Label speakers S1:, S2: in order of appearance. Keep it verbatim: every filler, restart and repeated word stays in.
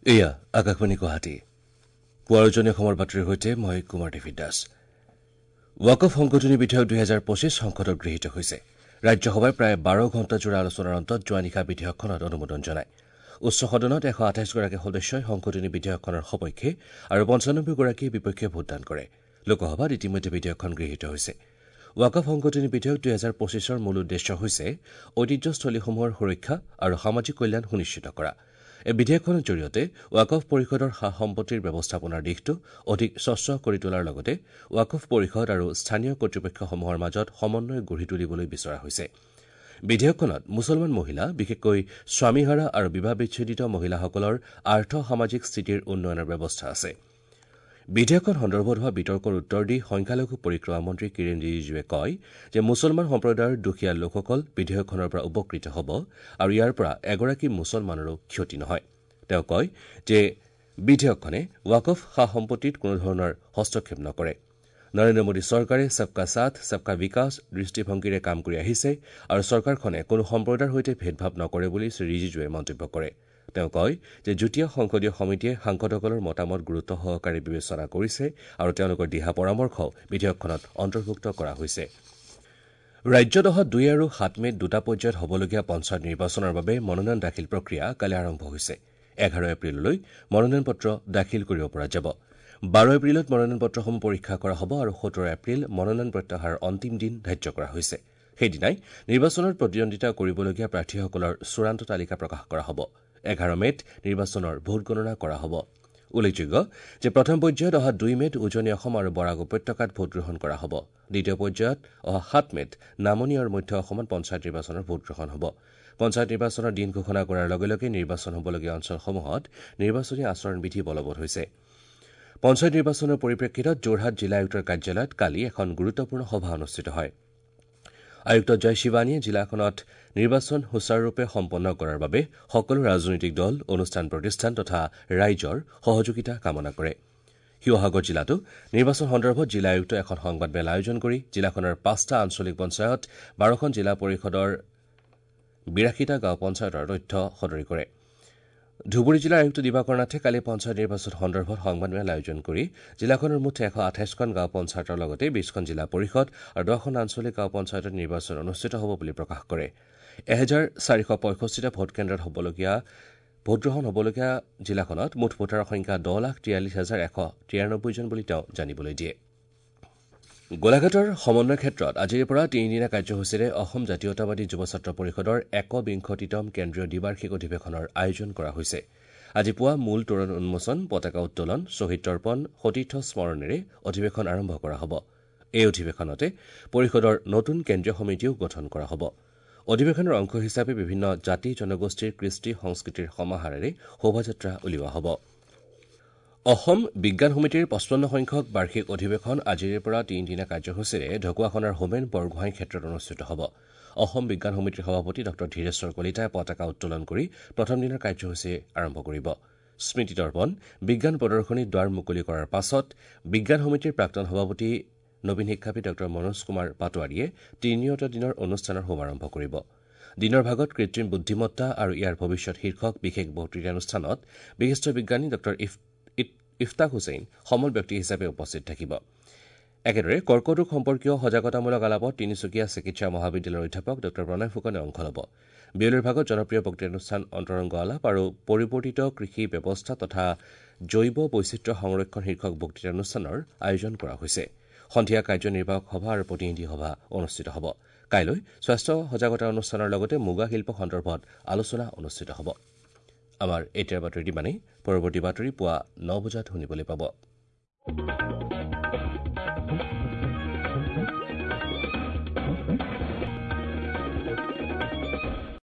S1: এয়া আকাশবাণী গুৱাহাটী পুৱাৰজনীয় খবৰ বাতৰিৰ সৈতে মই কুমাৰ দেৱী দাস। ৱাকফ সংশোধনী বিধেয়ক দুহেজাৰ পঁচিছ সংসদত গৃহীত হৈছে। ৰাজ্যসভাই প্ৰায় বাৰ ঘণ্টাজোৰা আলোচনাৰ অন্তত যোৱা নিশা বিধেয়কখনত অনুমোদন জনায়। উচ্চ সদনত এশ আঠাইছগৰাকী সদস্যই সংশোধনী বিধেয়কখনৰ সপক্ষে আৰু পঞ্চানব্বৈগৰাকীয়ে বিপক্ষে ভোটদান কৰে। লোকসভাত ইতিমধ্যে বিধেয়কখন গৃহীত হৈছে। ৱাকফ সংশোধনী বিধেয়ক দুহেজাৰ পঁচিছৰ মূল উদ্দেশ্য হৈছে ঐতিহ্যস্থলীসমূহৰ সুৰক্ষা আৰু সামাজিক কল্যাণ সুনিশ্চিত কৰা। এই বিধেয়কখনৰ জৰিয়তে ৱাকফ পৰিষদৰ সা সম্পত্তিৰ ব্যৱস্থাপনাৰ দিশটো অধিক স্বচ্ছ কৰি তোলাৰ লগতে ৱাকফ পৰিষদ আৰু স্থানীয় কৰ্তৃপক্ষসমূহৰ মাজত সমন্বয় গঢ়ি তুলিবলৈ বিচৰা হৈছে। বিধেয়কখনত মুছলমান মহিলা, বিশেষকৈ স্বামীহাৰা আৰু বিবাহ বিচ্ছেদিত মহিলাসকলৰ আৰ্থ সামাজিক স্থিতিৰ উন্নয়নৰ ব্যৱস্থা আছে। বিধেয়কখন সন্দৰ্ভত হোৱা বিতৰ্কৰ উত্তৰ দি সংখ্যালঘু পৰিক্ৰমা মন্ত্ৰী কিৰেণ ৰিজিজুৱে কয় যে মুছলমান সম্প্ৰদায়ৰ দুখীয়া লোকসকল বিধেয়কখনৰ পৰা উপকৃত হ'ব আৰু ইয়াৰ পৰা এগৰাকী মুছলমানৰো ক্ষতি নহয়। তেওঁ কয় যে বিধেয়কখনে ৱাকফ সা সম্পত্তিত কোনোধৰণৰ হস্তক্ষেপ নকৰে। নৰেন্দ্ৰ মোদী চৰকাৰে সবকা সাথ সবকা বিকাশ দৃষ্টিভংগীৰে কাম কৰি আহিছে আৰু চৰকাৰখনে কোনো সম্প্ৰদায়ৰ সৈতে ভেদভাৱ নকৰে বুলি শ্ৰী ৰিজিজুৱে মন্তব্য কৰে। তেওঁ কয় যে যুটীয়া সংসদীয় সমিতিয়ে সাংসদসকলৰ মতামত গুৰুত্ব সহকাৰে বিবেচনা কৰিছে আৰু তেওঁলোকৰ দিহা পৰামৰ্শও বিধেয়কখনত অন্তৰ্ভুক্ত কৰা হৈছে। ৰাজ্যত অহা দুই আৰু সাত মেত দুটা পৰ্যায়ত হ'বলগীয়া পঞ্চায়ত নিৰ্বাচনৰ বাবে মনোনয়ন দাখিল প্ৰক্ৰিয়া কালি আৰম্ভ হৈছে। এঘাৰ এপ্ৰিললৈ মনোনয়ন পত্ৰ দাখিল কৰিব পৰা যাব। বাৰ এপ্ৰিলত মনোনয়ন পত্ৰসমূহ পৰীক্ষা কৰা হ'ব আৰু সোতৰ এপ্ৰিল মনোনয়ন প্ৰত্যাহাৰৰ অন্তিম দিন ধাৰ্য কৰা হৈছে। সেইদিনাই নিৰ্বাচনত প্ৰতিদ্বন্দ্বিতা কৰিবলগীয়া প্ৰাৰ্থীসকলৰ চূড়ান্ত তালিকা প্ৰকাশ কৰা হ'ব। এঘাৰ মেত নিৰ্বাচনৰ ভোট গণনা কৰা হ'ব। উল্লেখযোগ্য যে প্ৰথম পৰ্যায়ত অহা দুই মেত উজনি অসম আৰু বৰাক উপত্যকাত ভোটগ্ৰহণ কৰা হ'ব। দ্বিতীয় পৰ্যায়ত অহা সাত মেত নামনি আৰু মধ্য অসমত পঞ্চায়ত নিৰ্বাচনৰ ভোটগ্ৰহণ হ'ব। পঞ্চায়ত নিৰ্বাচনৰ দিন ঘোষণা কৰাৰ লগে লগে নিৰ্বাচন হ'বলগীয়া অঞ্চলসমূহত নিৰ্বাচনী আচৰণবিধি বলবৎ হৈছে। পঞ্চায়ত নিৰ্বাচনৰ পৰিপ্ৰেক্ষিতত যোৰহাট জিলা আয়ুক্তৰ কাৰ্যালয়ত কালি এখন গুৰুত্বপূৰ্ণ সভা অনুষ্ঠিত হয়। আয়ুক্ত জয় শিৱানীয়ে জিলাখনত নিৰ্বাচন সুচাৰুৰূপে সম্পন্ন কৰাৰ বাবে সকলো ৰাজনৈতিক দল, অনুষ্ঠান প্ৰতিষ্ঠান তথা ৰাইজৰ সহযোগিতা কামনা কৰে। শিৱসাগৰ জিলাতো নিৰ্বাচন সন্দৰ্ভত জিলা আয়ুক্তই এখন সংবাদমেল আয়োজন কৰি জিলাখনৰ পাঁচটা আঞ্চলিক পঞ্চায়ত, বাৰখন জিলা পৰিষদৰ বিৰাশীটা গাঁও পঞ্চায়তৰ তথ্য সদৰি কৰে। ধুবুৰী জিলাৰ আয়ুক্ত দিবাকৰ নাথে কালি পঞ্চায়ত নিৰ্বাচন সন্দৰ্ভত সংবাদমেল আয়োজন কৰি জিলাখনৰ মুঠ এশ আঠাইছখন গাঁও পঞ্চায়তৰ লগতে বিছখন জিলা পৰিষদ আৰু দহখন আঞ্চলিক গাঁও পঞ্চায়তত নিৰ্বাচন অনুষ্ঠিত হ'ব বুলি প্ৰকাশ কৰে। এহেজাৰ চাৰিশ পঁয়ষষ্ঠিটা ভোটকেন্দ্ৰত হ'বলগীয়া ভোটগ্ৰহণ হ'বলগীয়া জিলাখনত মুঠ ভোটাৰৰ সংখ্যা দহ লাখ তিয়াল্লিছ হাজাৰ এশ তিৰানব্বৈজন বুলি তেওঁ জানিবলৈ দিয়ে। গোলাঘাটৰ সমন্বয় ক্ষেত্ৰত আজিৰে পৰা তিনিদিনীয়া কাৰ্যসূচীৰে অসম জাতীয়তাবাদী যুৱ ছাত্ৰ পৰিষদৰ একবিংশতিতম কেন্দ্ৰীয় দ্বিবাৰ্ষিক অধিৱেশনৰ আয়োজন কৰা হৈছে। আজি পুৱা মূল তোৰণ উন্মোচন, পতাকা উত্তোলন, শ্বহীদ তৰ্পণ, সতীৰ্থ স্মৰণেৰে অধিৱেশন আৰম্ভ কৰা হ'ব। এই অধিৱেশনতে পৰিষদৰ নতুন কেন্দ্ৰীয় সমিতিও গঠন কৰা হ'ব। অধিৱেশনৰ অংশ হিচাপে বিভিন্ন জাতি জনগোষ্ঠীৰ কৃষ্টি সংস্কৃতিৰ সমাহাৰেৰে শোভাযাত্ৰা উলিওৱা হ'ব। অসম বিজ্ঞান সমিতিৰ পঁচপন্ন সংখ্যক বাৰ্ষিক অধিৱেশন আজিৰে পৰা তিনিদিনীয়া কাৰ্যসূচীৰে ঢকুৱাখনাৰ হোমেন বৰগোহাঁই ক্ষেত্ৰত অনুষ্ঠিত হ'ব। অসম বিজ্ঞান সমিতিৰ সভাপতি ডঃ ধীৰেশ্বৰ কলিতাই পতাকা উত্তোলন কৰি প্ৰথম দিনৰ কাৰ্যসূচী আৰম্ভ কৰিব। স্মৃতি তৰ্পণ, বিজ্ঞান প্ৰদৰ্শনীৰ দ্বাৰ মুকলি কৰাৰ পাছত বিজ্ঞান সমিতিৰ প্ৰাক্তন সভাপতি নবীন শিক্ষাবিদ ডঃ মনোজ কুমাৰ পাটোৱাৰীয়ে তিনিওটা দিনৰ অনুষ্ঠানৰ শুভাৰম্ভ কৰিব। দিনৰ ভাগত কৃত্ৰিম বুদ্ধিমত্তা আৰু ইয়াৰ ভৱিষ্যৎ শীৰ্ষক বিশেষ বক্তৃতানুষ্ঠানত বিশিষ্ট বিজ্ঞানী ডঃ ইফতাক হুছেইন সমল ব্যক্তি হিচাপে উপস্থিত থাকিব। একেদৰে কৰ্কট ৰোগ সম্পৰ্কীয় সজাগতামূলক আলাপত তিনিচুকীয়া চিকিৎসা মহাবিদ্যালয়ৰ অধ্যাপক ডঃ প্ৰণয় ফুকনে অংশ ল'ব। বিয়লিৰ ভাগত জনপ্ৰিয় বক্তৃতানুষ্ঠান অন্তৰংগ আলাপ আৰু পৰিৱৰ্তিত কৃষি ব্যৱস্থা তথা জৈৱ বৈচিত্ৰ্য সংৰক্ষণ শীৰ্ষক বক্তৃতানুষ্ঠানৰ আয়োজন কৰা হৈছে। সন্ধিয়া কাৰ্যনিৰ্বাহক সভা আৰু প্ৰতিনিধি সভা অনুষ্ঠিত হ'ব। কাইলৈ স্বাস্থ্য সজাগতা অনুষ্ঠানৰ লগতে মুগা শিল্প সন্দৰ্ভত আলোচনা অনুষ্ঠিত হ'ব। আমাৰ এতিয়াৰ বাতৰি ইমানেই। পৰৱৰ্তী বাতৰি পুৱা ন বজাত শুনিবলৈ পাব।